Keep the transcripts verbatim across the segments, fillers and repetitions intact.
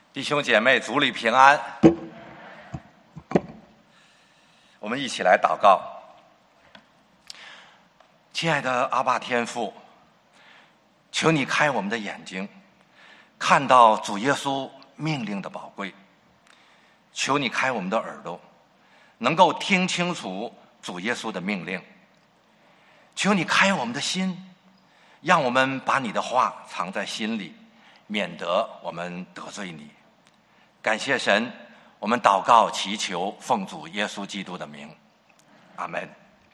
弟兄姐妹，主里平安。我们一起来祷告。亲爱的阿爸天父，求你开我们的眼睛，看到主耶稣命令的宝贵。求你开我们的耳朵，能够听清楚主耶稣的命令。求你开我们的心，让我们把你的话藏在心里，免得我们得罪你。感谢神，我们祷告祈求，奉主耶稣基督的名，阿们。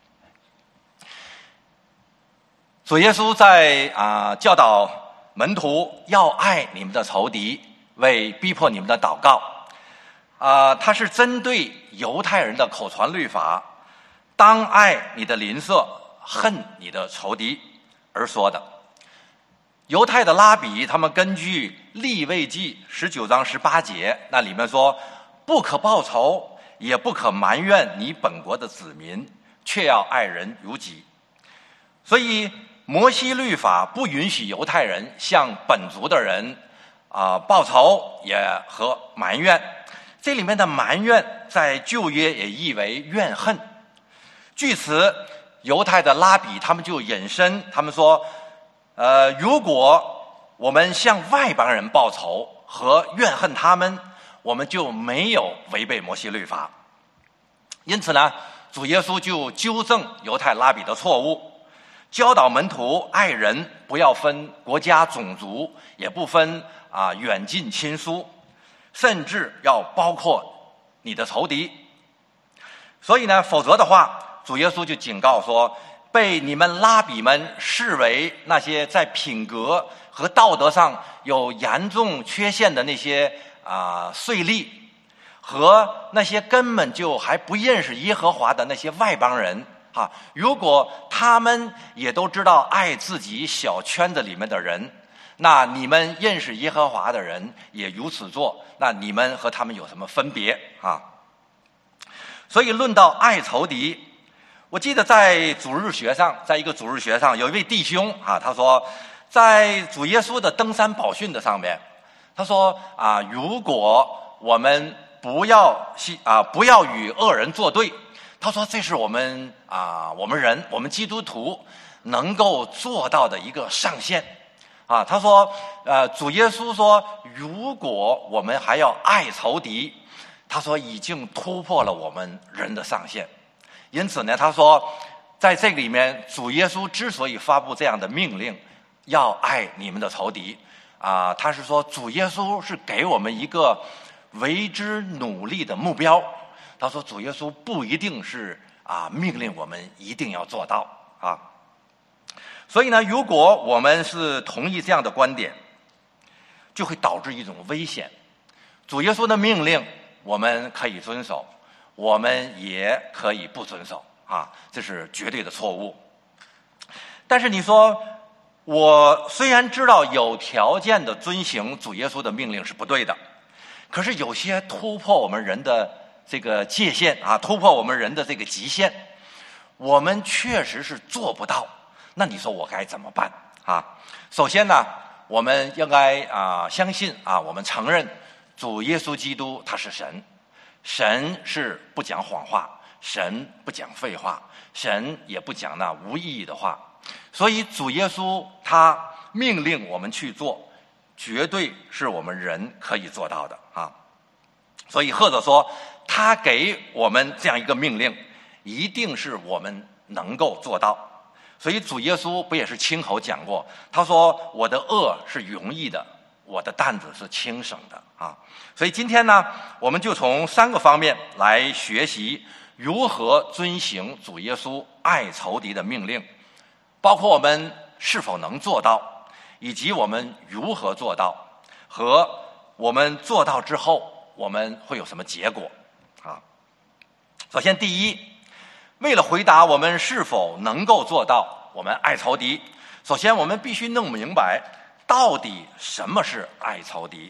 主耶稣在啊、呃、教导门徒要爱你们的仇敌，为逼迫你们的祷告。啊、呃，他是针对犹太人的口传律法，当爱你的邻舍，恨你的仇敌而说的。犹太的拉比他们根据利未记十九章十八节，那里面说，不可报仇，也不可埋怨你本国的子民，却要爱人如己。所以摩西律法不允许犹太人向本族的人啊、呃、报仇也和埋怨。这里面的埋怨在旧约也译为怨恨。据此，犹太的拉比他们就引申，他们说，呃，如果我们向外邦人报仇和怨恨他们，我们就没有违背摩西律法。因此呢，主耶稣就纠正犹太拉比的错误，教导门徒爱人不要分国家种族，也不分啊、呃、远近亲疏，甚至要包括你的仇敌。所以呢，否则的话，主耶稣就警告说，被你们拉比们视为那些在品格和道德上有严重缺陷的那些啊、呃、税吏，和那些根本就还不认识耶和华的那些外邦人啊，如果他们也都知道爱自己小圈子里面的人，那你们认识耶和华的人也如此做，那你们和他们有什么分别啊？所以论到爱仇敌，我记得在主日学上，在一个主日学上，有一位弟兄啊，他说，在主耶稣的登山宝训的上面，他说啊，如果我们不要啊不要与恶人作对，他说这是我们啊我们人我们基督徒能够做到的一个上限啊。他说，呃，主耶稣说，如果我们还要爱仇敌，他说已经突破了我们人的上限。因此呢，他说，在这个里面，主耶稣之所以发布这样的命令，要爱你们的仇敌啊、呃，他是说，主耶稣是给我们一个为之努力的目标。他说，主耶稣不一定是啊、呃、命令我们一定要做到啊。所以呢，如果我们是同意这样的观点，就会导致一种危险。主耶稣的命令我们可以遵守，我们也可以不遵守啊，这是绝对的错误。但是你说，我虽然知道有条件的遵行主耶稣的命令是不对的，可是有些突破我们人的这个界限啊，突破我们人的这个极限，我们确实是做不到。那你说我该怎么办啊？首先呢，我们应该啊相信啊，我们承认主耶稣基督他是神。神是不讲谎话，神不讲废话，神也不讲那无意义的话。所以主耶稣他命令我们去做，绝对是我们人可以做到的啊。所以或者说，他给我们这样一个命令，一定是我们能够做到。所以主耶稣不也是亲口讲过，他说，我的恶是容易的，我的担子是轻省的啊。所以今天呢，我们就从三个方面来学习如何遵行主耶稣爱仇敌的命令，包括我们是否能做到，以及我们如何做到，和我们做到之后我们会有什么结果啊。首先第一，为了回答我们是否能够做到我们爱仇敌，首先我们必须弄明白到底什么是爱仇敌。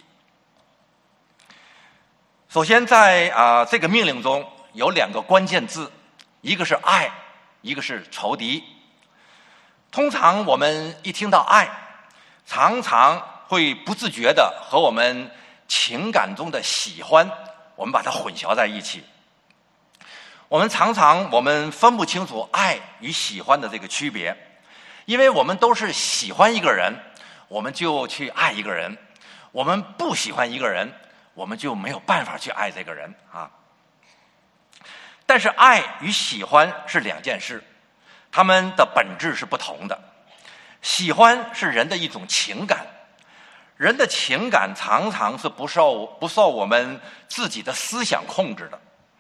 首先在啊、呃、这个命令中有两个关键字，一个是爱，一个是仇敌。通常我们一听到爱，常常会不自觉的和我们情感中的喜欢，我们把它混淆在一起。我们常常我们分不清楚爱与喜欢的这个区别，因为我们都是喜欢一个人，我们就去爱一个人；我们不喜欢一个人，我们就没有办法去爱这个人啊。但是爱与喜欢是两件事，它们的本质是不同的。喜欢是人的一种情感，人的情感常常是不受不受我们自己的思想控制的，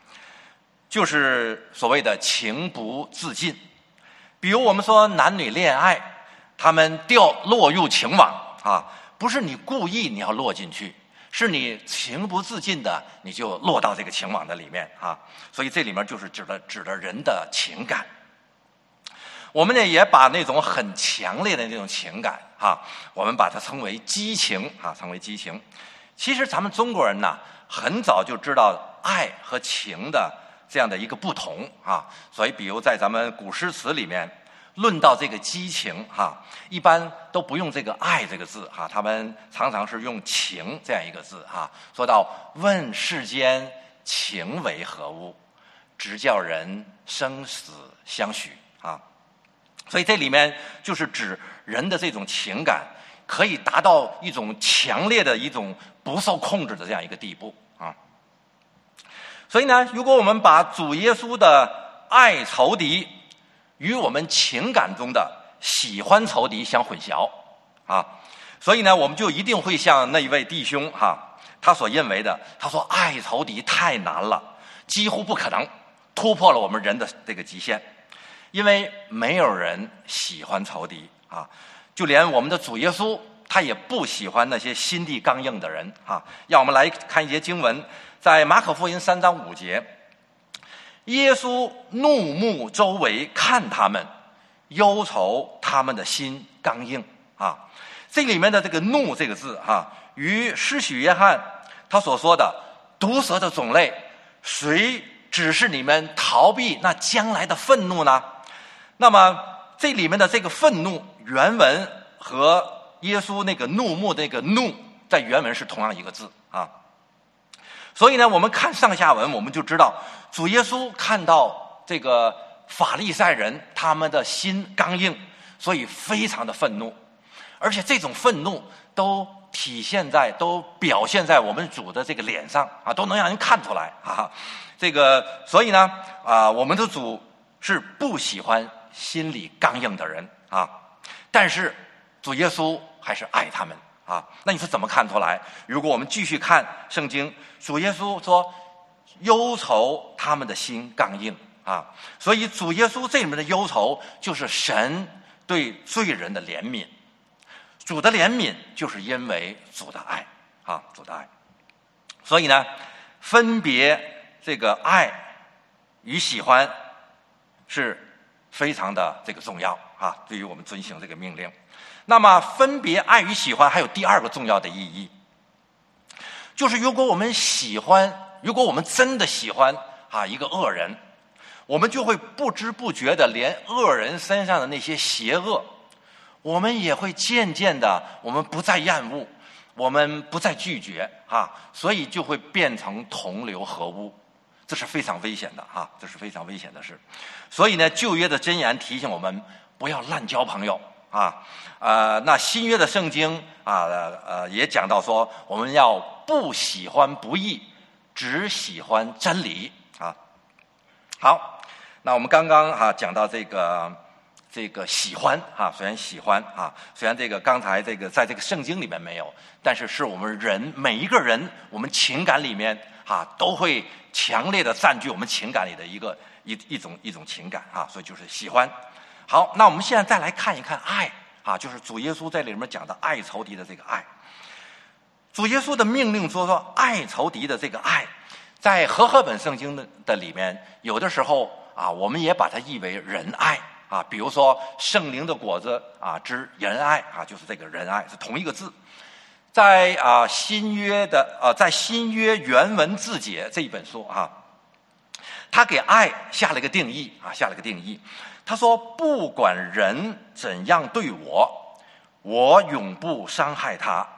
就是所谓的情不自禁。比如我们说男女恋爱，他们掉落入情网啊，不是你故意你要落进去，是你情不自禁的你就落到这个情网的里面啊。所以这里面就是指的指的人的情感。我们呢也把那种很强烈的那种情感啊，我们把它称为激情啊，称为激情。其实咱们中国人呢，很早就知道爱和情的这样的一个不同啊，所以比如在咱们古诗词里面论到这个激情哈，一般都不用这个爱这个字哈，他们常常是用情这样一个字哈。说到问世间情为何物，直叫人生死相许啊。所以这里面就是指人的这种情感可以达到一种强烈的一种不受控制的这样一个地步啊。所以呢，如果我们把主耶稣的爱仇敌与我们情感中的喜欢仇敌相混淆啊，所以呢，我们就一定会像那一位弟兄哈、啊，他所认为的，他说爱仇敌太难了，几乎不可能，突破了我们人的这个极限。因为没有人喜欢仇敌啊，就连我们的主耶稣他也不喜欢那些心地刚硬的人啊。让我们来看一节经文，在马可福音三章五节，耶稣怒目周围看他们，忧愁他们的心刚硬啊。这里面的这个怒这个字啊，与施洗约翰他所说的毒蛇的种类，谁指示你们逃避那将来的愤怒呢？那么这里面的这个愤怒原文和耶稣那个怒目那个怒在原文是同样一个字啊。所以呢，我们看上下文我们就知道，主耶稣看到这个法利赛人他们的心刚硬，所以非常的愤怒，而且这种愤怒都体现在都表现在我们主的这个脸上啊，都能让人看出来啊。这个所以呢啊，我们的主是不喜欢心里刚硬的人啊，但是主耶稣还是爱他们啊。那你说怎么看出来？如果我们继续看圣经，主耶稣说忧愁他们的心刚硬啊，所以主耶稣这里面的忧愁就是神对罪人的怜悯，主的怜悯就是因为主的爱啊，主的爱。所以呢，分别这个爱与喜欢是非常的这个重要啊，对于我们遵行这个命令。那么分别爱与喜欢还有第二个重要的意义，就是如果我们喜欢，如果我们真的喜欢啊一个恶人，我们就会不知不觉的连恶人身上的那些邪恶，我们也会渐渐的我们不再厌恶，我们不再拒绝啊，所以就会变成同流合污。这是非常危险的啊，这是非常危险的事。所以呢，旧约的箴言提醒我们不要滥交朋友啊。呃，那新约的圣经啊，呃，也讲到说，我们要不喜欢不义，只喜欢真理啊。好，那我们刚刚啊讲到这个这个喜欢啊，虽然喜欢啊，虽然这个刚才这个在这个圣经里面没有，但是是我们人每一个人，我们情感里面啊都会强烈的占据我们情感里的一个一一种一种情感啊，所以就是喜欢。好，那我们现在再来看一看爱啊，就是主耶稣在里面讲的爱仇敌的这个爱。主耶稣的命令说说爱仇敌的这个爱，在和合本圣经的的里面，有的时候啊，我们也把它译为仁爱啊，比如说圣灵的果子啊之仁爱啊，就是这个仁爱是同一个字。在啊新约的呃，在新约原文字解这一本书啊，他给爱下了一个定义啊，下了个定义。他说，不管人怎样对我，我永不伤害他，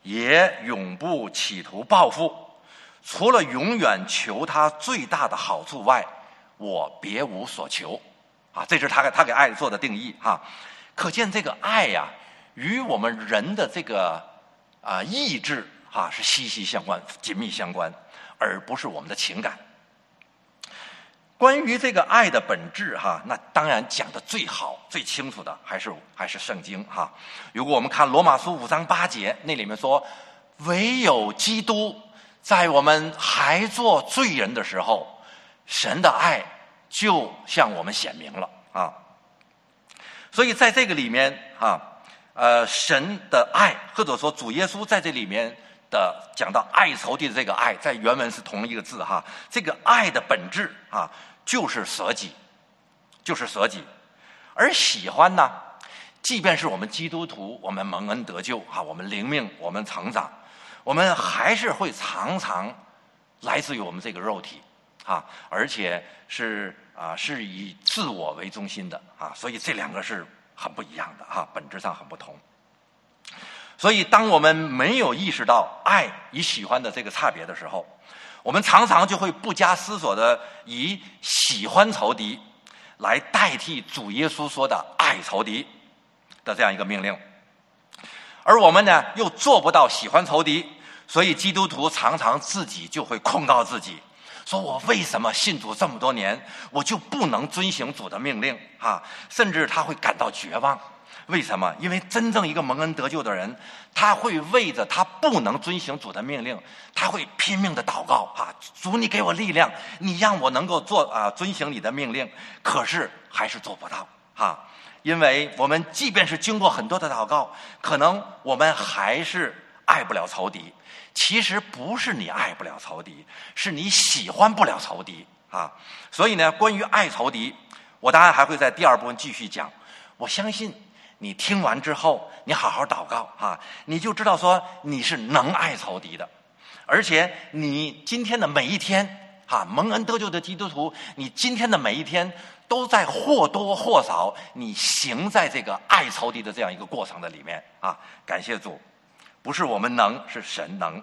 也永不企图报复，除了永远求他最大的好处外，我别无所求。啊，这是他给他给爱做的定义哈。可见这个爱呀、啊，与我们人的这个啊意志啊是息息相关、紧密相关，而不是我们的情感。关于这个爱的本质哈，那当然讲的最好、最清楚的还是还是圣经哈。如果我们看罗马书五章八节，那里面说，唯有基督在我们还做罪人的时候，神的爱就向我们显明了啊。所以在这个里面啊，呃，神的爱或者说主耶稣在这里面的讲到爱仇敌的这个爱，在原文是同一个字哈。这个爱的本质啊，就是舍己，就是舍己。而喜欢呢，即便是我们基督徒，我们蒙恩得救哈，我们灵命，我们成长，我们还是会常常来自于我们这个肉体啊，而且是啊是以自我为中心的啊，所以这两个是很不一样的哈，本质上很不同。所以当我们没有意识到爱与喜欢的这个差别的时候，我们常常就会不加思索的以喜欢仇敌来代替主耶稣说的爱仇敌的这样一个命令。而我们呢又做不到喜欢仇敌，所以基督徒常常自己就会控告自己，说我为什么信主这么多年，我就不能遵行主的命令啊？甚至他会感到绝望。为什么？因为真正一个蒙恩得救的人，他会为着他不能遵行主的命令，他会拼命的祷告啊，主你给我力量，你让我能够做啊遵行你的命令，可是还是做不到啊。因为我们即便是经过很多的祷告，可能我们还是爱不了仇敌。其实不是你爱不了仇敌，是你喜欢不了仇敌啊。所以呢，关于爱仇敌，我当然还会在第二部分继续讲。我相信你听完之后，你好好祷告啊，你就知道说你是能爱仇敌的，而且你今天的每一天啊，蒙恩得救的基督徒，你今天的每一天都在或多或少你行在这个爱仇敌的这样一个过程的里面啊。感谢主，不是我们能，是神能。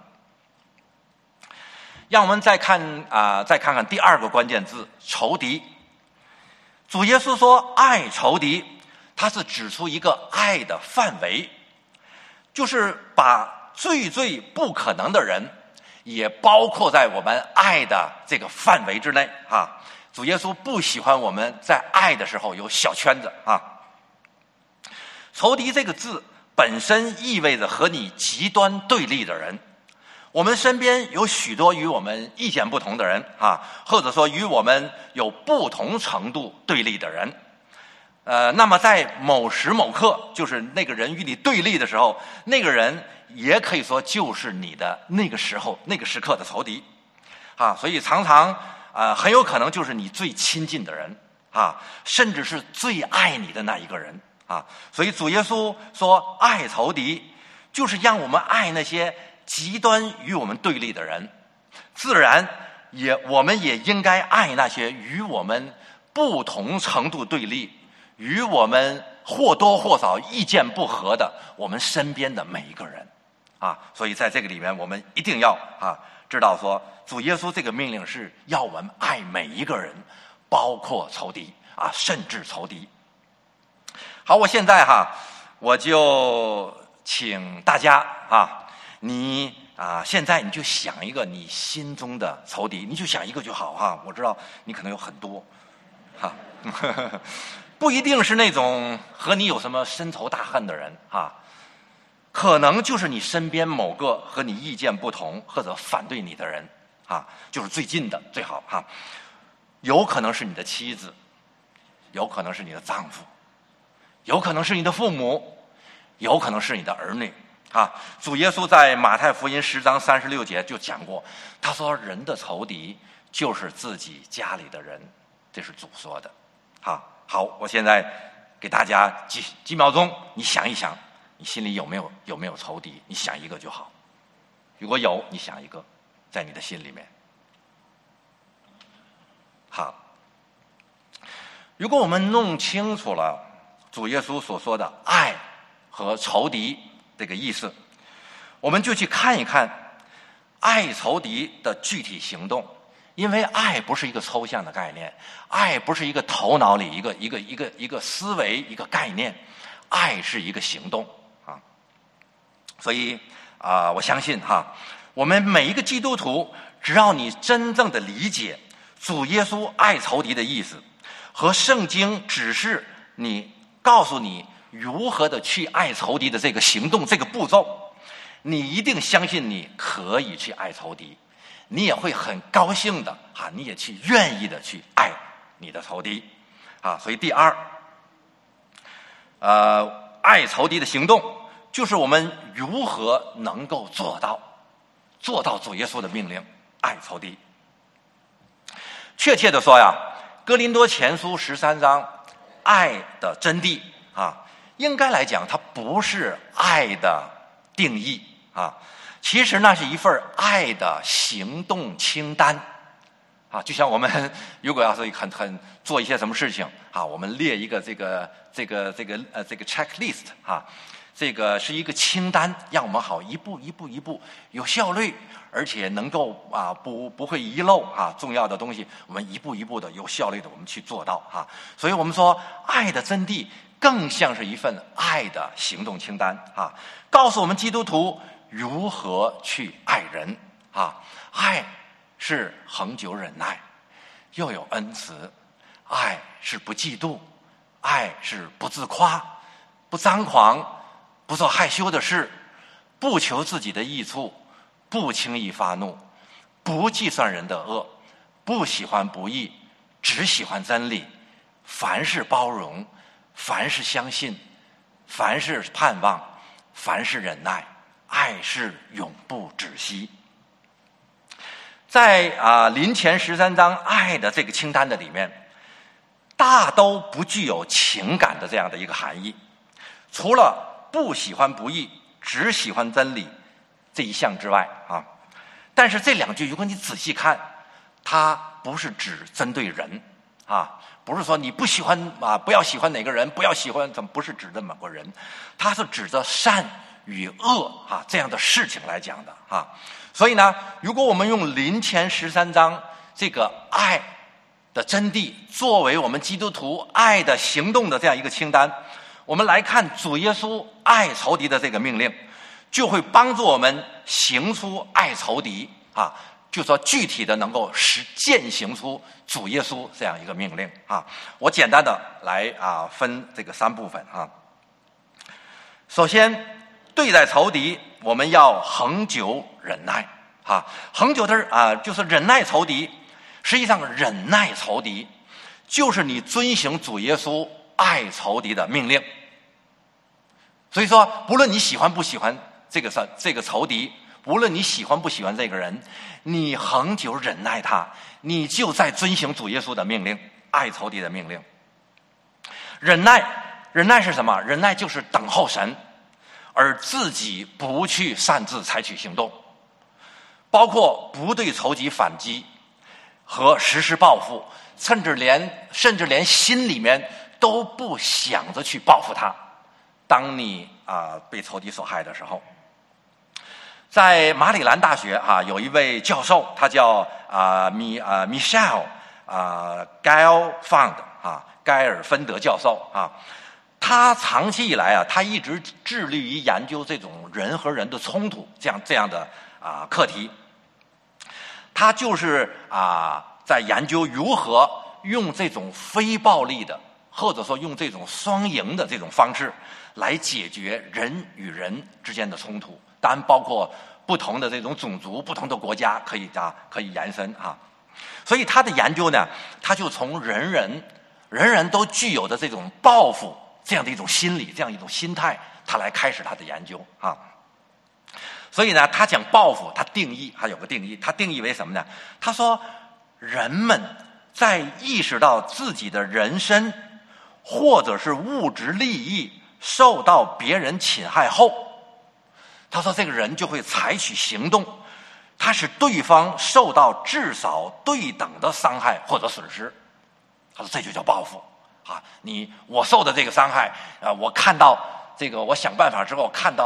让我们再看啊、呃，再看看第二个关键字仇敌。主耶稣说爱仇敌，他是指出一个爱的范围，就是把最最不可能的人也包括在我们爱的这个范围之内啊。主耶稣不喜欢我们在爱的时候有小圈子啊。仇敌这个字本身意味着和你极端对立的人。我们身边有许多与我们意见不同的人啊，或者说与我们有不同程度对立的人。呃，那么在某时某刻，就是那个人与你对立的时候，那个人也可以说就是你的那个时候、那个时刻的仇敌啊。所以常常啊、呃，很有可能就是你最亲近的人啊，甚至是最爱你的那一个人啊。所以主耶稣说，爱仇敌，就是让我们爱那些极端与我们对立的人，自然也我们也应该爱那些与我们不同程度对立，与我们或多或少意见不合的我们身边的每一个人啊。所以在这个里面，我们一定要啊知道说，主耶稣这个命令是要我们爱每一个人，包括仇敌啊，甚至仇敌。好，我现在哈，我就请大家啊。你啊，现在你就想一个你心中的仇敌，你就想一个就好哈。我知道你可能有很多，哈，不一定是那种和你有什么深仇大恨的人哈，可能就是你身边某个和你意见不同或者反对你的人啊，就是最近的最好哈。有可能是你的妻子，有可能是你的丈夫，有可能是你的父母，有可能是你的儿女。啊，主耶稣在马太福音十章三十六节就讲过，他说人的仇敌就是自己家里的人，这是主说的。啊，好，我现在给大家几几秒钟，你想一想，你心里有没有有没有仇敌？你想一个就好，如果有，你想一个，在你的心里面。好，如果我们弄清楚了主耶稣所说的爱和仇敌这个意思， 我们就去看一看爱仇敌的具体行动。因为爱不是一个抽象的概念，爱不是一个头脑里一个一个一个一个思维一个概念，爱是一个行动啊。所以啊、呃，我相信哈，我们每一个基督徒，只要你真正的理解主耶稣爱仇敌的意思，和圣经指示你告诉你如何的去爱仇敌的这个行动这个步骤，你一定相信你可以去爱仇敌。你也会很高兴的啊，你也去愿意的去爱你的仇敌啊。所以第二，呃，爱仇敌的行动就是我们如何能够做到做到主耶稣的命令，爱仇敌。确切的说呀，哥林多前书十三章爱的真谛啊，应该来讲它不是爱的定义啊。其实那是一份爱的行动清单啊，就像我们如果要是很很做一些什么事情啊，我们列一个这个这个这个呃这个 checklist 啊，这个是一个清单，让我们好一步一步一步有效率，而且能够啊不不会遗漏啊重要的东西，我们一步一步的有效率的我们去做到啊。所以我们说爱的真谛更像是一份爱的行动清单啊，告诉我们基督徒如何去爱人啊？爱是恒久忍耐，又有恩慈；爱是不嫉妒，爱是不自夸，不张狂，不做害羞的事，不求自己的益处，不轻易发怒，不计算人的恶，不喜欢不义，只喜欢真理。凡事包容，凡事相信，凡事盼望，凡事忍耐。爱是永不止息。在啊林前十三章爱的这个清单的里面，大都不具有情感的这样的一个含义，除了不喜欢不义，只喜欢真理这一项之外啊。但是这两句如果你仔细看，它不是只针对人啊，不是说你不喜欢啊，不要喜欢哪个人，不要喜欢怎么，不是指的某个人，它是指着善与恶啊这样的事情来讲的啊。所以呢，如果我们用林前十三章这个爱的真谛作为我们基督徒爱的行动的这样一个清单，我们来看主耶稣爱仇敌的这个命令，就会帮助我们行出爱仇敌啊，就说具体的能够实践行出主耶稣这样一个命令啊。我简单的来啊分这个三部分啊。首先，对待仇敌，我们要恒久忍耐啊，恒久的啊，就是忍耐仇敌。实际上，忍耐仇敌，就是你遵行主耶稣爱仇敌的命令。所以说，不论你喜欢不喜欢这个这个仇敌，无论你喜欢不喜欢这个人，你恒久忍耐他，你就在遵行主耶稣的命令，爱仇敌的命令。忍耐，忍耐是什么？忍耐就是等候神，而自己不去擅自采取行动，包括不对仇敌反击和实施报复，甚至连甚至连心里面都不想着去报复他。当你啊、呃、被仇敌所害的时候，在马里兰大学啊有一位教授，他叫啊米啊 Michelle 啊 Gelfand 啊盖尔芬德教授啊。他长期以来啊，他一直致力于研究这种人和人的冲突这样这样的啊课题。他就是啊在研究如何用这种非暴力的，或者说用这种双赢的这种方式来解决人与人之间的冲突。当然，包括不同的这种种族、不同的国家可以啊可以延伸啊。所以他的研究呢，他就从人人人人都具有的这种报复这样的一种心理，这样一种心态，他来开始他的研究啊。所以呢，他讲报复，他定义，他有个定义，他定义为什么呢？他说，人们在意识到自己的人身或者是物质利益受到别人侵害后，他说这个人就会采取行动，他使对方受到至少对等的伤害或者损失。他说这就叫报复啊！你我受的这个伤害啊，我看到这个，我想办法之后看到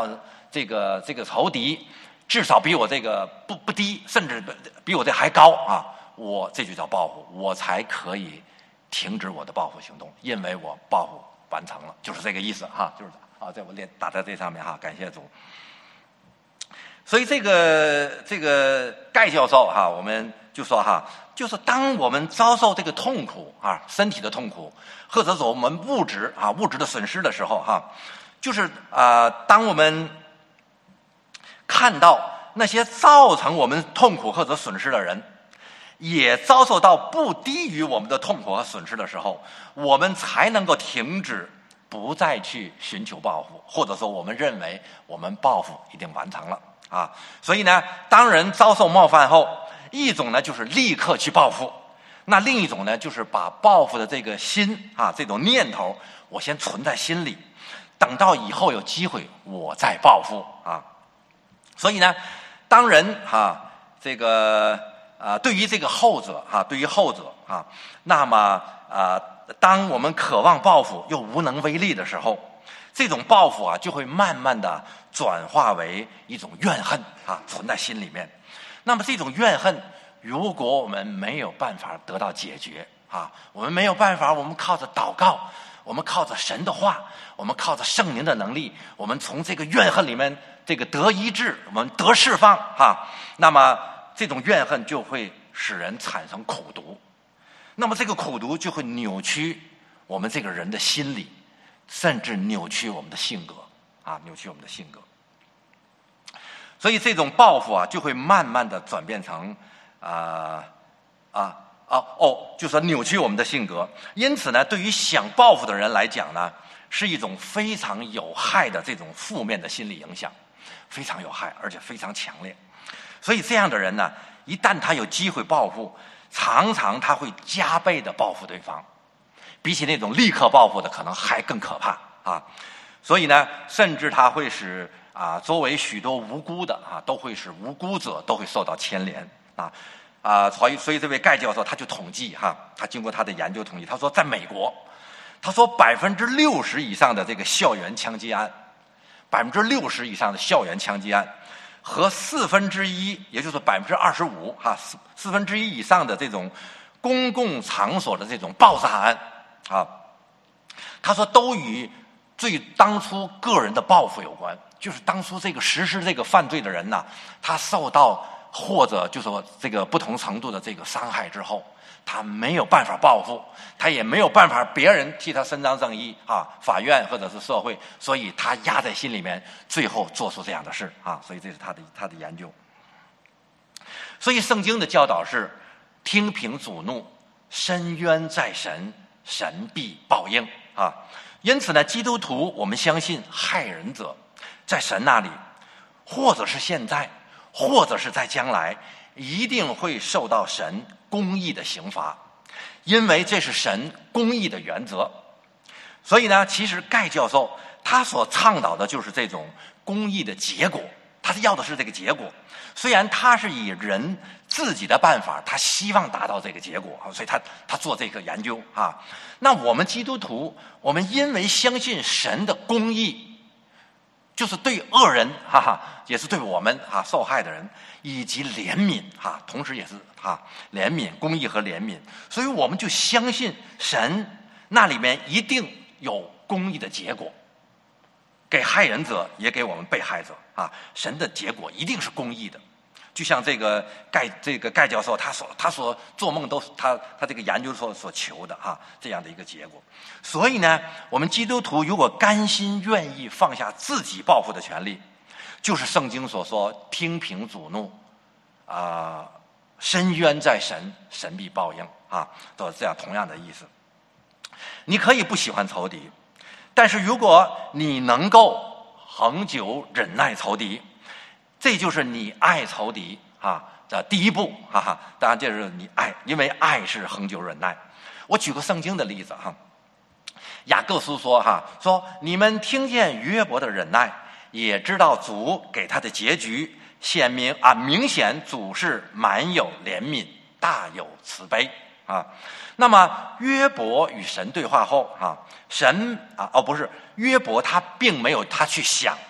这个这个仇敌至少比我这个不不低，甚至比我这还高啊，我这就叫报复，我才可以停止我的报复行动，因为我报复完成了，就是这个意思哈，就是啊，在我列打在这上面哈，感谢主。所以这个这个盖教授哈，我们就说哈，就是当我们遭受这个痛苦啊，身体的痛苦，或者说我们物质啊物质的损失的时候哈，就是啊、呃，当我们看到那些造成我们痛苦或者损失的人，也遭受到不低于我们的痛苦和损失的时候，我们才能够停止，不再去寻求报复，或者说我们认为我们报复已经完成了啊。所以呢，当人遭受冒犯后，一种呢就是立刻去报复，那另一种呢就是把报复的这个心啊，这种念头，我先存在心里，等到以后有机会我再报复啊。所以呢，当人哈、啊、这个啊、呃、对于这个后者哈、啊，对于后者啊，那么啊、呃，当我们渴望报复又无能为力的时候，这种报复啊就会慢慢的转化为一种怨恨啊，存在心里面。那么这种怨恨，如果我们没有办法得到解决啊，我们没有办法，我们靠着祷告，我们靠着神的话，我们靠着圣灵的能力，我们从这个怨恨里面这个得医治，我们得释放啊，那么这种怨恨就会使人产生苦毒，那么这个苦毒就会扭曲我们这个人的心理，甚至扭曲我们的性格啊，扭曲我们的性格。所以这种报复啊，就会慢慢的转变成啊啊啊哦，就是说扭曲我们的性格。因此呢，对于想报复的人来讲呢，是一种非常有害的这种负面的心理影响，非常有害，而且非常强烈。所以这样的人呢，一旦他有机会报复，常常他会加倍的报复对方，比起那种立刻报复的可能还更可怕啊。所以呢，甚至他会使啊，周围许多无辜的啊，都会使无辜者都会受到牵连啊啊，所以所以这位盖教授他就统计哈，他经过他的研究统计，他说在美国，他说百分之六十以上的这个校园枪击案，百分之六十以上的校园枪击案和四分之一，也就是百分之二十五哈，四四分之一以上的这种公共场所的这种爆炸案啊，他说都与最当初个人的报复有关。就是当初这个实施这个犯罪的人呢，他受到或者就说这个不同程度的这个伤害之后，他没有办法报复，他也没有办法别人替他伸张正义啊，法院或者是社会，所以他压在心里面，最后做出这样的事啊。所以这是他的他的研究。所以圣经的教导是：听凭主怒，伸冤在神，神必报应啊。因此呢，基督徒我们相信害人者在神那里，或者是现在，或者是在将来，一定会受到神公义的刑罚，因为这是神公义的原则。所以呢，其实盖教授他所倡导的就是这种公义的结果，他要的是这个结果。虽然他是以人自己的办法，他希望达到这个结果，所以他他做这个研究啊。那我们基督徒，我们因为相信神的公义，就是对恶人哈哈，也是对我们哈受害的人以及怜悯哈，同时也是哈怜悯公义和怜悯，所以我们就相信神那里面一定有公义的结果，给害人者也给我们被害者啊，神的结果一定是公义的。就像这个盖这个盖教授他所他所做梦都是他他这个研究所所求的哈、啊、这样的一个结果。所以呢，我们基督徒如果甘心愿意放下自己报复的权利，就是圣经所说听凭主怒啊，伸冤在神，神必报应啊，都是这样同样的意思。你可以不喜欢仇敌，但是如果你能够恒久忍耐仇敌，这就是你爱仇敌啊的第一步，哈哈。当然这是你爱，因为爱是恒久忍耐。我举个圣经的例子哈，雅各书说哈，说你们听见约伯的忍耐，也知道主给他的结局显明啊，明显主是满有怜悯，大有慈悲啊。那么约伯与神对话后啊，神啊哦不是约伯他并没有他去想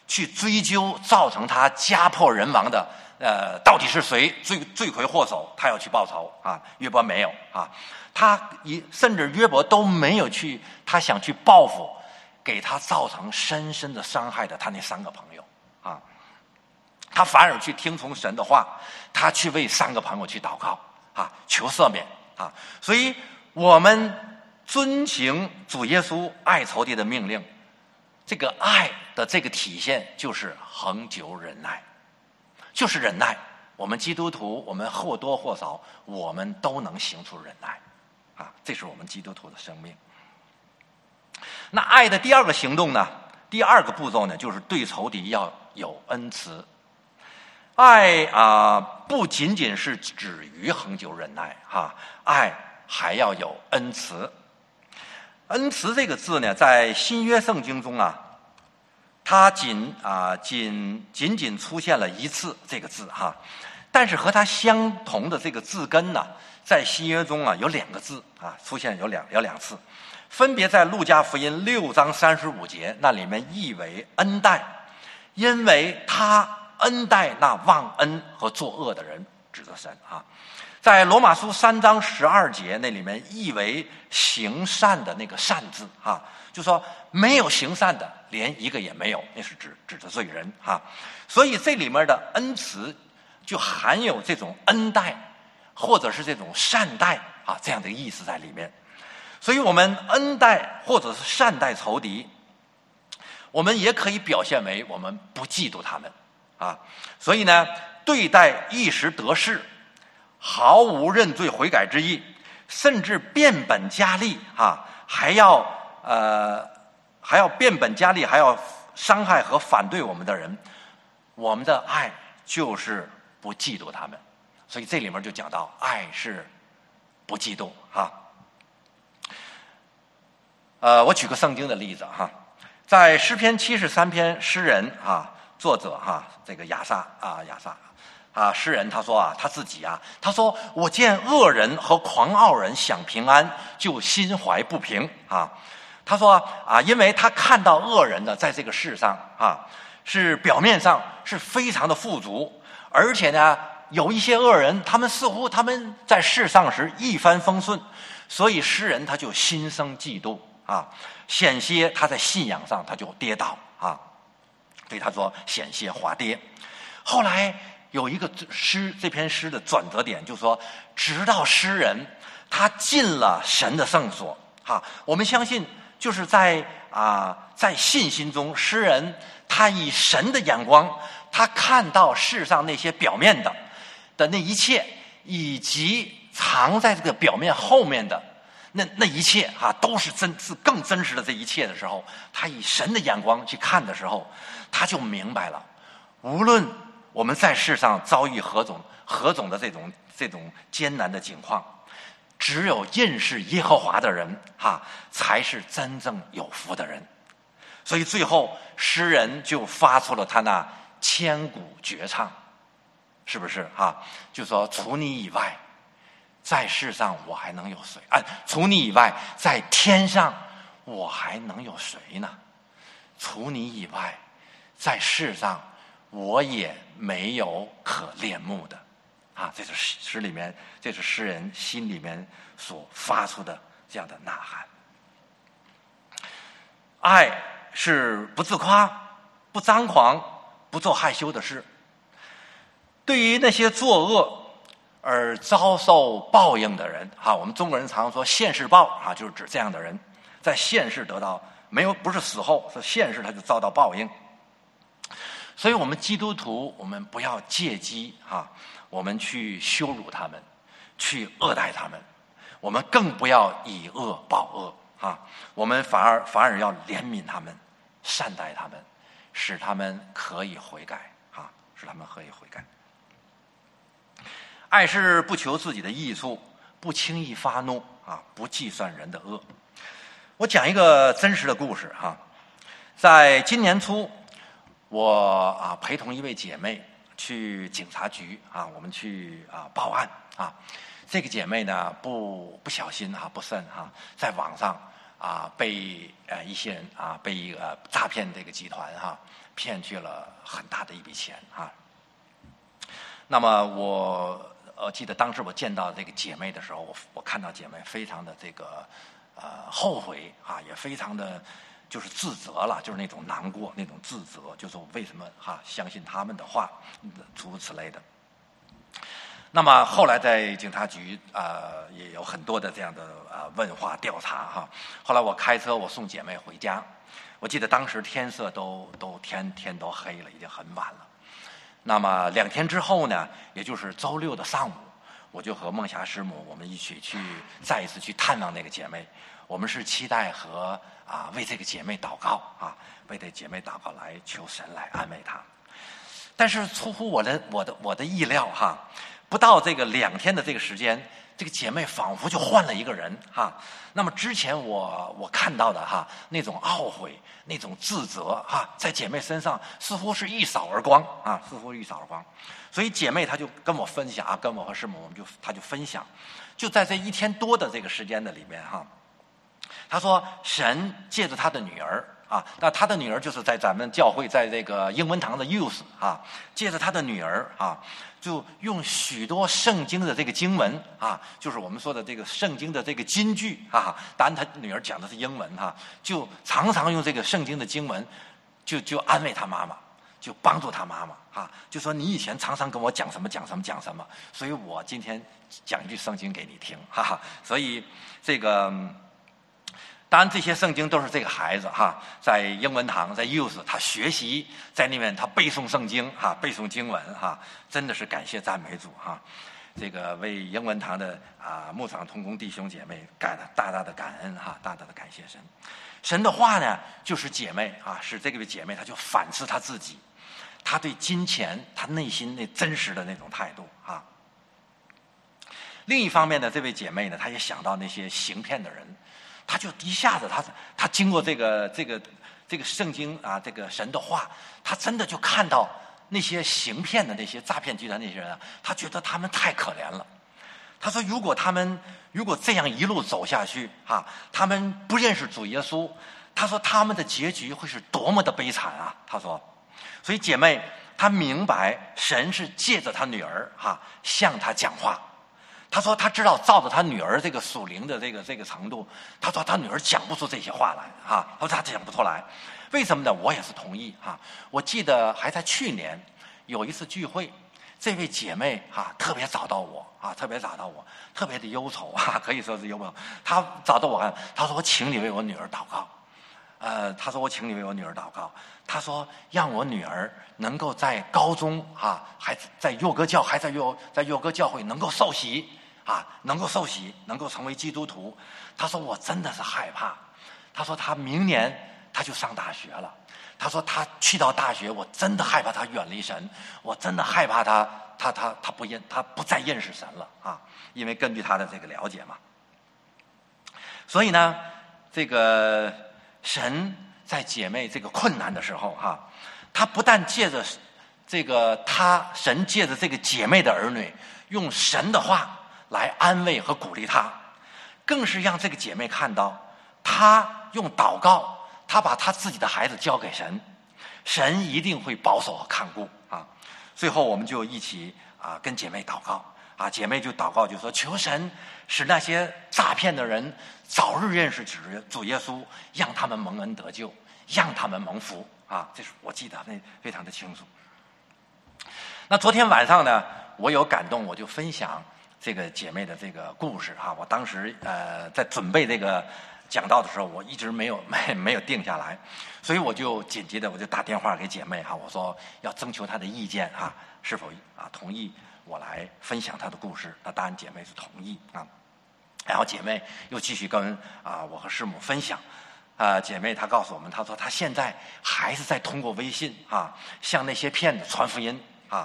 去追究造成他家破人亡的呃到底是谁罪罪魁祸首，他要去报仇啊。约伯没有啊，他一甚至约伯都没有去，他想去报复给他造成深深的伤害的他那三个朋友啊，他反而去听从神的话，他去为三个朋友去祷告啊，求赦免啊。所以我们遵行主耶稣爱仇敌的命令，这个爱的这个体现就是恒久忍耐，就是忍耐。我们基督徒，我们或多或少，我们都能行出忍耐啊，这是我们基督徒的生命。那爱的第二个行动呢，第二个步骤呢，就是对仇敌要有恩慈。爱啊、呃，不仅仅是止于恒久忍耐哈、啊，爱还要有恩慈。恩慈这个字呢，在新约圣经中啊，它仅啊、呃、仅仅仅出现了一次这个字哈、啊，但是和它相同的这个字根呢，在新约中啊有两个字啊出现有两有两次。分别在路加福音六章三十五节，那里面译为恩待，因为他恩待那忘恩和作恶的人，指的神啊。在罗马书三章十二节，那里面译为行善的那个善字啊，就说没有行善的，连一个也没有，那是指指的罪人啊。所以这里面的恩慈就含有这种恩待或者是这种善待啊这样的意思在里面。所以我们恩待或者是善待仇敌，我们也可以表现为我们不嫉妒他们啊。所以呢，对待一时得势，毫无认罪悔改之意，甚至变本加厉啊，还要呃还要变本加厉，还要伤害和反对我们的人，我们的爱就是不嫉妒他们。所以这里面就讲到，爱是不嫉妒啊。呃，我举个圣经的例子哈，在诗篇七十三篇，诗人啊，作者哈、啊，这个亚萨啊，亚萨啊，诗人他说啊，他自己啊，他说我见恶人和狂傲人享平安，就心怀不平啊。他说啊，因为他看到恶人呢，在这个世上啊，是表面上是非常的富足，而且呢，有一些恶人，他们似乎他们在世上时一帆风顺，所以诗人他就心生嫉妒。啊，险些他在信仰上他就跌倒啊，所以他说险些滑跌。后来有一个诗，这篇诗的转折点，就是说，直到诗人他进了神的圣所啊，我们相信就是在啊在信心中，诗人他以神的眼光，他看到世上那些表面的的那一切，以及藏在这个表面后面的。那那一切啊，都是真是更真实的这一切的时候，他以神的眼光去看的时候，他就明白了，无论我们在世上遭遇何种何种的这种这种艰难的境况，只有认识耶和华的人啊，才是真正有福的人。所以最后诗人就发出了他那千古绝唱，是不是啊？就说除你以外，在世上我还能有谁啊？除你以外，在天上我还能有谁呢？除你以外，在世上我也没有可恋慕的啊！这是诗里面，这是诗人心里面所发出的这样的呐喊。爱是不自夸、不张狂、不做害羞的事。对于那些作恶而遭受报应的人啊，我们中国人常说现世报啊，就是指这样的人，在现世得到没有不是死后，是现世他就遭到报应。所以我们基督徒，我们不要借机啊，我们去羞辱他们，去恶待他们，我们更不要以恶报恶啊，我们反而反而要怜悯他们，善待他们，使他们可以悔改啊，使他们可以悔改。爱是不求自己的益处，不轻易发怒啊，不计算人的恶。我讲一个真实的故事哈、啊，在今年初，我啊陪同一位姐妹去警察局啊，我们去啊报案啊。这个姐妹呢不不小心哈、啊，不慎哈、啊，在网上啊被呃一些人啊被一个诈骗这个集团哈、啊、骗去了很大的一笔钱啊。那么我呃记得当时我见到这个姐妹的时候，我我看到姐妹非常的这个呃后悔啊，也非常的就是自责了，就是那种难过，那种自责，就是我为什么哈、啊、相信他们的话，诸如此类的。那么后来在警察局呃也有很多的这样的呃问话调查哈。后来我开车我送姐妹回家，我记得当时天色都都天天都黑了，已经很晚了。那么两天之后呢，也就是周六的上午，我就和梦霞师母我们一起去再一次去探望那个姐妹。我们是期待和啊为这个姐妹祷告啊，为这姐妹祷告来求神来安慰她。但是出乎我的我的我的意料哈，不到这个两天的这个时间，这个姐妹仿佛就换了一个人哈。那么之前我我看到的哈那种懊悔、那种自责哈，在姐妹身上似乎是一扫而光啊，似乎一扫而光。所以姐妹她就跟我分享啊，跟我和师母我们就她就分享，就在这一天多的这个时间的里面哈，她说神借着她的女儿。啊，那他的女儿就是在咱们教会，在这个英文堂的 youth 啊，借着他的女儿啊，就用许多圣经的这个经文啊，就是我们说的这个圣经的这个金句啊，当然他女儿讲的是英文哈、啊，就常常用这个圣经的经文，就就安慰他妈妈，就帮助他妈妈啊，就说你以前常常跟我讲什么讲什么讲什么，所以我今天讲一句圣经给你听，哈哈，所以这个。当然，这些圣经都是这个孩子哈，在英文堂，在 youth 他学习，在那边他背诵圣经哈，背诵经文哈，真的是感谢赞美主哈。这个为英文堂的啊牧长同工弟兄姐妹感大大的感恩哈，大大的感谢神。神的话呢，就是姐妹啊，使这个姐妹她就反思她自己，她对金钱她内心那真实的那种态度啊。另一方面呢，这位姐妹呢，她也想到那些行骗的人。他就一下子他，他他经过这个这个这个圣经啊，这个神的话，他真的就看到那些行骗的那些诈骗集团那些人啊，他觉得他们太可怜了。他说，如果他们如果这样一路走下去啊，他们不认识主耶稣，他说他们的结局会是多么的悲惨啊！他说，所以姐妹，她明白神是借着她女儿哈、啊、向她讲话。他说他知道照着他女儿这个属灵的这个这个程度，他说他女儿讲不出这些话来哈，他说他讲不出来，为什么呢？我也是同意哈。我记得还在去年有一次聚会，这位姐妹哈特别找到我啊，特别找到我，特别的忧愁啊，可以说是忧愁。她找到我，她说我请你为我女儿祷告，呃，她说我请你为我女儿祷告，她说让我女儿能够在高中啊，还在幼歌教，还在幼在幼歌教会能够受洗。啊，能够受洗，能够成为基督徒。他说我真的是害怕。他说他明年他就上大学了。他说他去到大学，我真的害怕他远离神，我真的害怕他他他他不认他不再认识神了啊！因为根据他的这个了解嘛。所以呢，这个神在姐妹这个困难的时候哈、啊，他不但借着这个他神借着这个姐妹的儿女，用神的话来安慰和鼓励她，更是让这个姐妹看到，她用祷告，她把她自己的孩子交给神，神一定会保守和看顾啊。最后我们就一起啊跟姐妹祷告啊，姐妹就祷告就说，求神使那些诈骗的人早日认识主主耶稣，让他们蒙恩得救，让他们蒙福啊。这是我记得那非常的清楚。那昨天晚上呢，我有感动，我就分享这个姐妹的这个故事啊。我当时呃在准备这个讲道的时候，我一直没有没没有定下来，所以我就紧急的我就打电话给姐妹哈，我说要征求她的意见哈，是否啊同意我来分享她的故事？那当然姐妹是同意啊。然后姐妹又继续跟啊我和师母分享。啊，姐妹她告诉我们，她说她现在还是在通过微信啊向那些骗子传福音啊，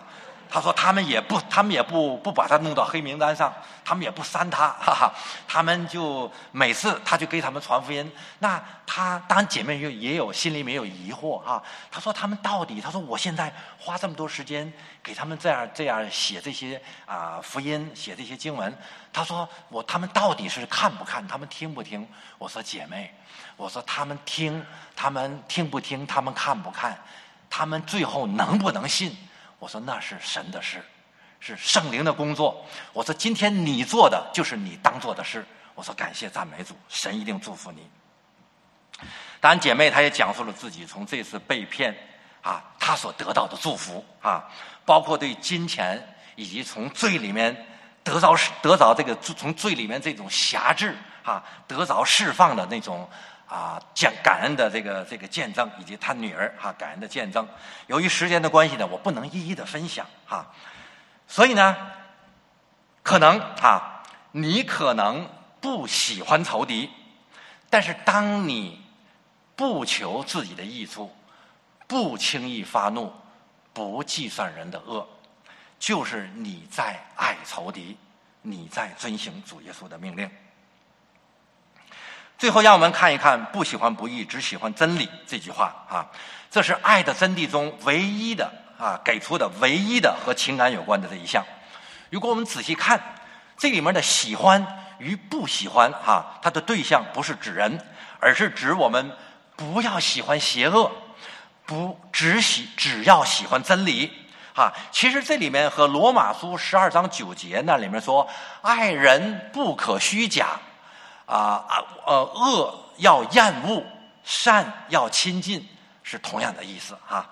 他说他们也不，他们也不不把他弄到黑名单上，他们也不删他，哈哈，他们就每次他就给他们传福音。那他当然姐妹也也有心里面有疑惑哈，他说他们到底，他说我现在花这么多时间给他们这样这样写这些啊、呃、福音，写这些经文，他说我他们到底是看不看，他们听不听？我说姐妹，我说他们听，他们听不听，他们看不看，他们最后能不能信？我说那是神的事，是圣灵的工作。我说今天你做的就是你当做的事。我说感谢赞美主，神一定祝福你。当然姐妹她也讲述了自己从这次被骗啊，她所得到的祝福啊，包括对金钱以及从罪里面得着得着这个从罪里面这种辖制啊，得着释放的那种啊，讲感恩的这个这个见证，以及他女儿哈、啊、感恩的见证。由于时间的关系呢，我不能一一的分享哈、啊，所以呢，可能啊，你可能不喜欢仇敌，但是当你不求自己的益处，不轻易发怒，不计算人的恶，就是你在爱仇敌，你在遵行主耶稣的命令。最后让我们看一看不喜欢不义，只喜欢真理这句话啊，这是爱的真谛中唯一的啊给出的唯一的和情感有关的这一项。如果我们仔细看这里面的喜欢与不喜欢啊，它的对象不是指人，而是指我们不要喜欢邪恶，不只喜只要喜欢真理啊。其实这里面和罗马书十二章九节那里面说爱人不可虚假啊，呃，恶要厌恶，善要亲近，是同样的意思哈。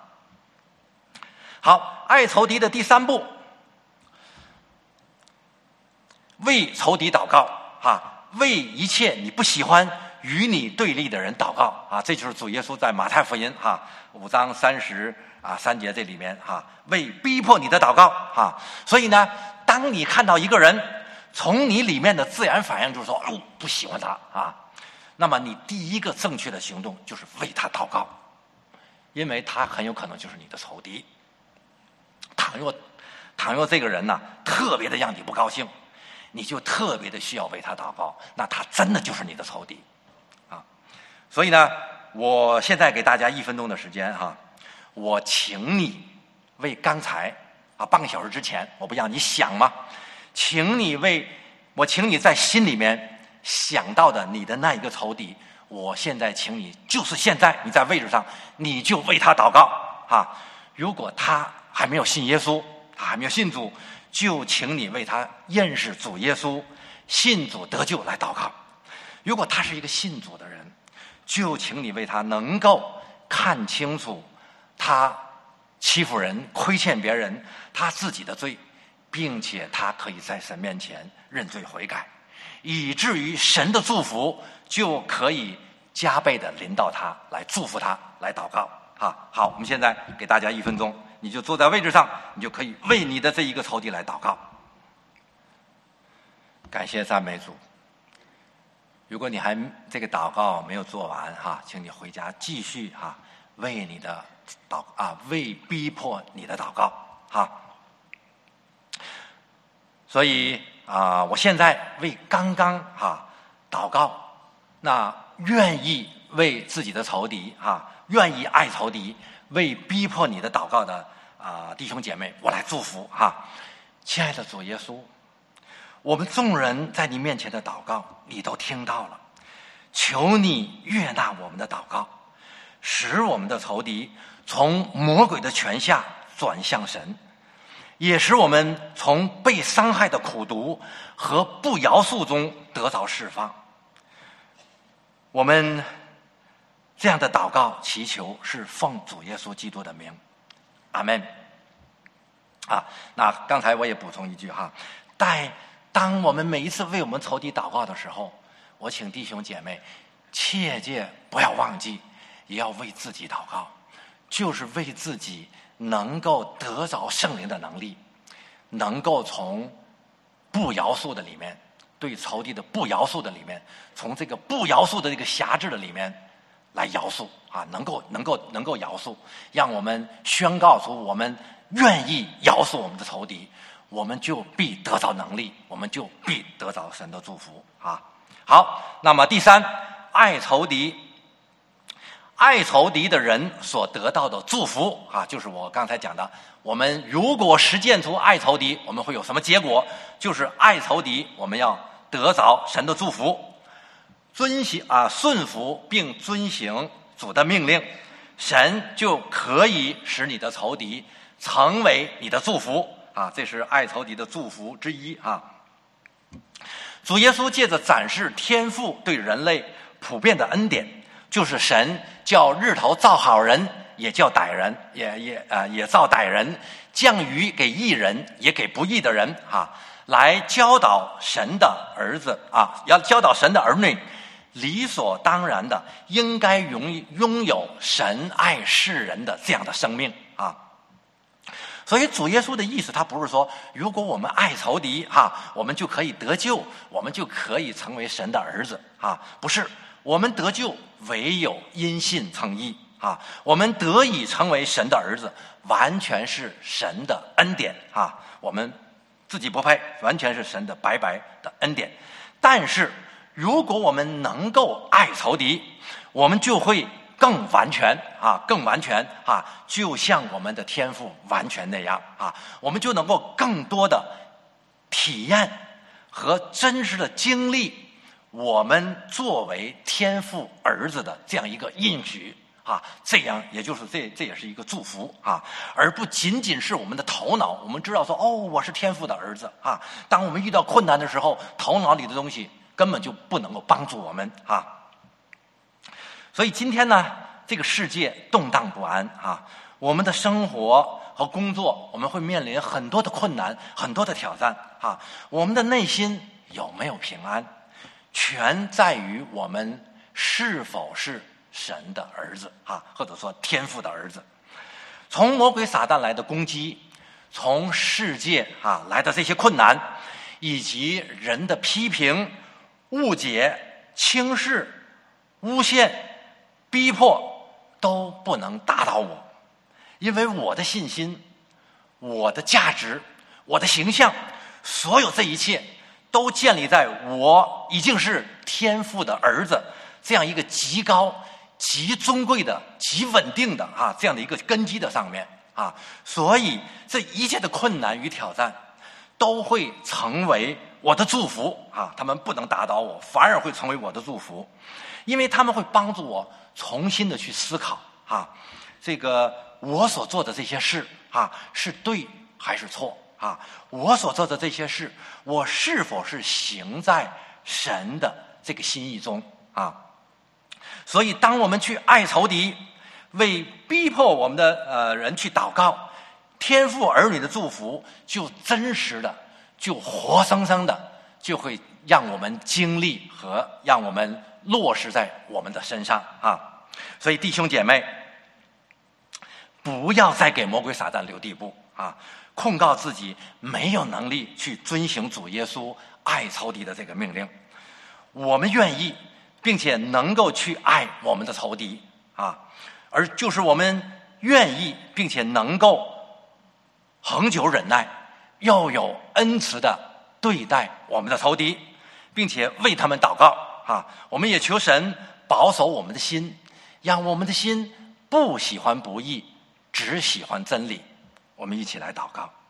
好，爱仇敌的第三步，为仇敌祷告哈，为一切你不喜欢与你对立的人祷告啊，这就是主耶稣在马太福音哈五章三十啊三节这里面哈，为逼迫你的祷告哈。所以呢，当你看到一个人，从你里面的自然反应就是说，哦，不喜欢他啊，那么你第一个正确的行动就是为他祷告，因为他很有可能就是你的仇敌。倘若倘若这个人呢特别的让你不高兴，你就特别的需要为他祷告，那他真的就是你的仇敌啊。所以呢，我现在给大家一分钟的时间哈、啊，我请你为刚才啊半个小时之前，我不让你想吗？请你为我，请你在心里面想到的你的那一个仇敌，我现在请你，就是现在你在位置上，你就为他祷告啊。如果他还没有信耶稣，他还没有信主，就请你为他认识主耶稣，信主得救来祷告。如果他是一个信主的人，就请你为他能够看清楚他欺负人、亏欠别人，他自己的罪，并且他可以在神面前认罪悔改，以至于神的祝福就可以加倍的临到他，来祝福他，来祷告啊。好，我们现在给大家一分钟，你就坐在位置上，你就可以为你的这一个仇敌来祷告。感谢赞美主。如果你还这个祷告没有做完哈，请你回家继续哈，为你的祷啊，为逼迫你的祷告哈。所以啊，我现在为刚刚哈祷告，那愿意为自己的仇敌哈，愿意爱仇敌，为逼迫你的祷告的啊弟兄姐妹，我来祝福哈。亲爱的主耶稣，我们众人在你面前的祷告，你都听到了，求你悦纳我们的祷告，使我们的仇敌从魔鬼的权下转向神，也使我们从被伤害的苦毒和不饶恕中得着释放。我们这样的祷告祈求是奉主耶稣基督的名，阿们。啊，那刚才我也补充一句哈，在当我们每一次为我们仇敌祷告的时候，我请弟兄姐妹切切不要忘记，也要为自己祷告，就是为自己能够得着圣灵的能力，能够从不饶恕的里面，对仇敌的不饶恕的里面，从这个不饶恕的这个辖制的里面来饶恕啊，能够能够能够饶恕，让我们宣告出我们愿意饶恕我们的仇敌，我们就必得着能力，我们就必得着神的祝福啊。好，那么第三，爱仇敌。爱仇敌的人所得到的祝福啊，就是我刚才讲的，我们如果实践出爱仇敌，我们会有什么结果？就是爱仇敌，我们要得着神的祝福，遵行啊顺服并遵行主的命令，神就可以使你的仇敌成为你的祝福啊，这是爱仇敌的祝福之一啊。主耶稣借着展示天父对人类普遍的恩典，就是神叫日头照好人，也叫歹人，也也啊、呃、也照歹人，降雨给义人，也给不义的人啊，来教导神的儿子啊，要教导神的儿女，理所当然的应该拥拥有神爱世人的这样的生命啊。所以主耶稣的意思，他不是说如果我们爱仇敌哈，我们就可以得救，我们就可以成为神的儿子啊，不是。我们得救唯有因信称义啊！我们得以成为神的儿子，完全是神的恩典啊！我们自己不配，完全是神的白白的恩典。但是，如果我们能够爱仇敌，我们就会更完全啊，更完全啊，就像我们的天父完全那样啊，我们就能够更多的体验和真实的经历。我们作为天父儿子的这样一个应许啊，这样也就是这这也是一个祝福啊，而不仅仅是我们的头脑。我们知道说哦，我是天父的儿子啊。当我们遇到困难的时候，头脑里的东西根本就不能够帮助我们啊。所以今天呢，这个世界动荡不安啊，我们的生活和工作，我们会面临很多的困难，很多的挑战啊。我们的内心有没有平安？全在于我们是否是神的儿子啊，或者说天父的儿子。从魔鬼撒旦来的攻击，从世界啊来的这些困难，以及人的批评、误解、轻视、诬陷、逼迫，都不能打倒我，因为我的信心、我的价值、我的形象，所有这一切都建立在我已经是天父的儿子这样一个极高、极尊贵的、极稳定的啊这样的一个根基的上面啊，所以这一切的困难与挑战都会成为我的祝福啊，他们不能打倒我，反而会成为我的祝福，因为他们会帮助我重新的去思考啊，这个我所做的这些事啊是对还是错。啊，我所做的这些事，我是否是行在神的这个心意中啊？所以，当我们去爱仇敌，为逼迫我们的呃人去祷告，天父儿女的祝福就真实的、就活生生的，就会让我们经历和让我们落实在我们的身上啊！所以，弟兄姐妹，不要再给魔鬼撒旦留地步啊！控告自己没有能力去遵行主耶稣爱仇敌的这个命令，我们愿意并且能够去爱我们的仇敌啊，而就是我们愿意并且能够恒久忍耐，又有恩慈的对待我们的仇敌，并且为他们祷告啊。我们也求神保守我们的心，让我们的心不喜欢不义，只喜欢真理。我们一起来祷告。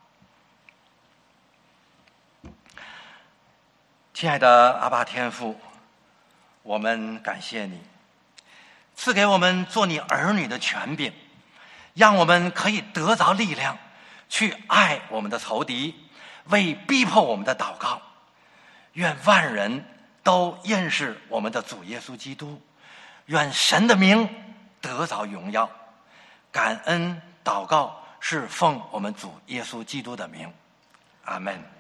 亲爱的阿爸天父，我们感谢你赐给我们做你儿女的权柄，让我们可以得着力量去爱我们的仇敌，为逼迫我们的祷告。愿万人都认识我们的主耶稣基督，愿神的名得着荣耀。感恩祷告是奉我们主耶稣基督的名，阿们。